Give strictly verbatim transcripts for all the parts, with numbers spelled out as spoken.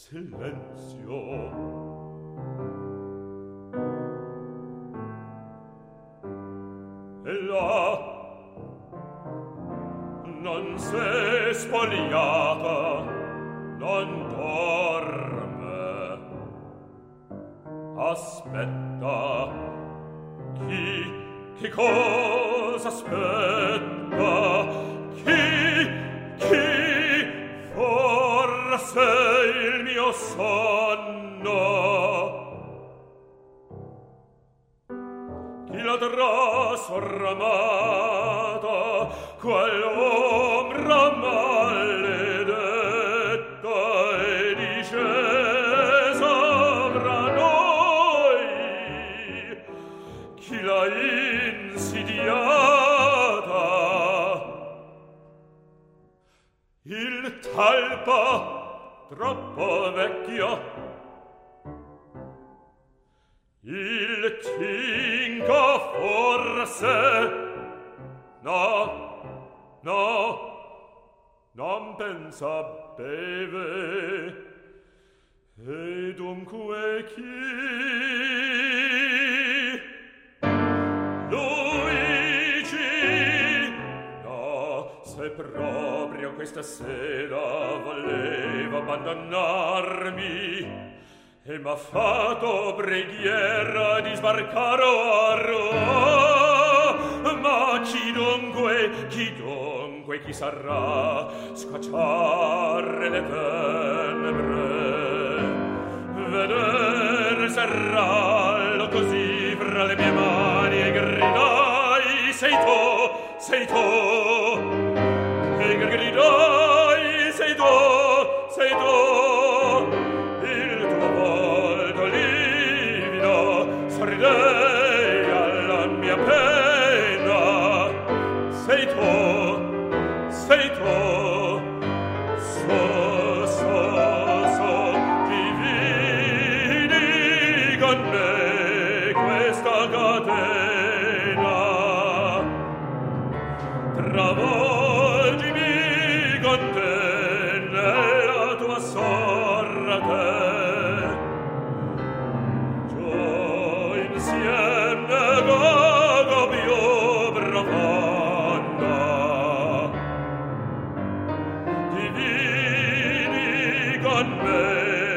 silenzio. E là non s'è spogliata, non dorme. Aspetta, chi, che cosa aspetta? Chi, chi, forse il mio sonno? Chi ladrà sorramata, qual ombra maledetta e discesa fra noi? Chi l'ha insidiata? Il talpa troppo vecchio, il tinga forse? No, no, non pensa beve. E dunque chi? Luigi? No, se proprio questa sera voleva abbandonarmi e m'ha fatto preghiera di sbarcare a Roma. Ma chi dunque, chi dunque, chi sarà scacciare le tenebre, vedere serrarlo così fra le mie mani e gridai sei tu, sei tu, e gridai sei tu, sei tu. Sorridei alla mia pena, sei tu, sei tu, so, so, so, dividi con me questa catena, travolgimi con te nella tua sorte.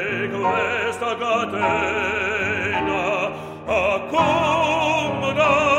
Catena accomoda